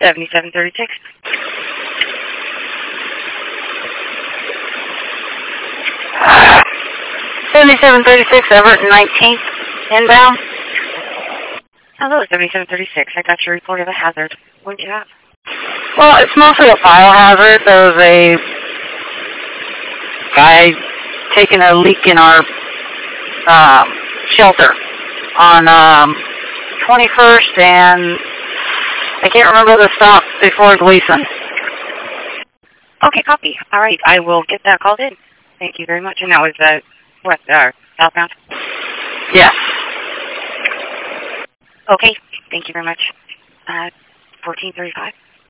7736. 7736, Everett 19th, inbound. Hello, 7736. I got your report of a hazard. What do you have? Well, it's mostly a biohazard. There was a guy taking a leak in our shelter on 21st, and I can't remember the stop before Gleason. Okay, copy. All right, I will get that called in. Thank you very much. And that was what, southbound? Yes. Okay, thank you very much. 1435.